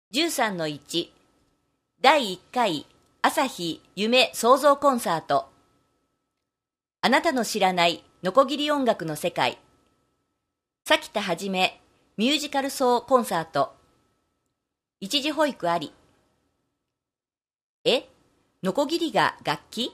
13-1 第1回朝日夢創造コンサート。あなたの知らないノコギリ音楽の世界。崎田はじめミュージカルソーコンサート。一時保育あり。ノコギリが楽器？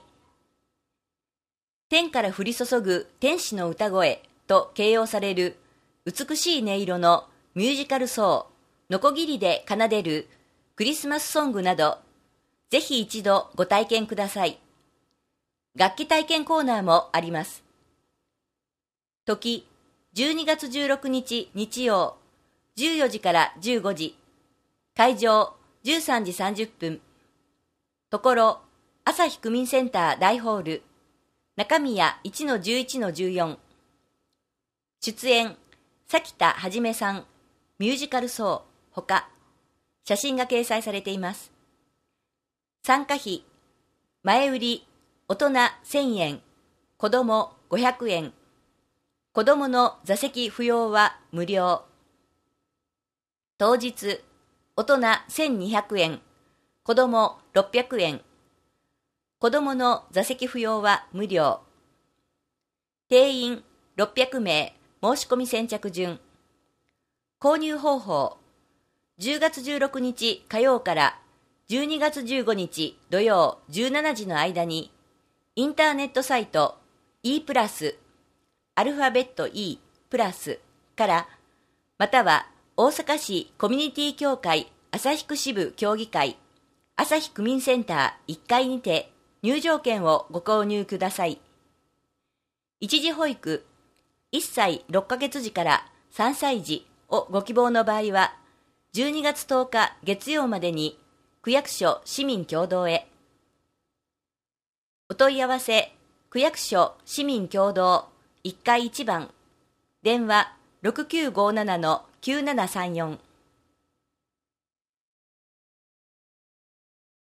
天から降り注ぐ天使の歌声と形容される美しい音色のミュージカルソーノコギリで奏でるクリスマスソングなど、ぜひ一度ご体験ください。楽器体験コーナーもあります。時、12月16日日曜、14時から15時。会場、13時30分。ところ、朝日区民センター大ホール、中宮 1-11-14。出演、崎田はじめさん、ミュージカルソー、ほか、写真が掲載されています。参加費、前売り、大人1000円、子供500円。子供の座席不要は無料。当日、大人1200円、子供600円。子供の座席不要は無料。定員600名、申し込み先着順。購入方法、10月16日火曜から12月15日土曜17時の間に、インターネットサイト E プラス、アルファベット E プラスから、または大阪市コミュニティ協会旭区支部協議会旭区民センター1階にて入場券をご購入ください。一時保育、1歳6ヶ月児から3歳児をご希望の場合は、12月10日月曜までに区役所市民共同へ。お問い合わせ、区役所市民共同1階1番、電話6957-9734。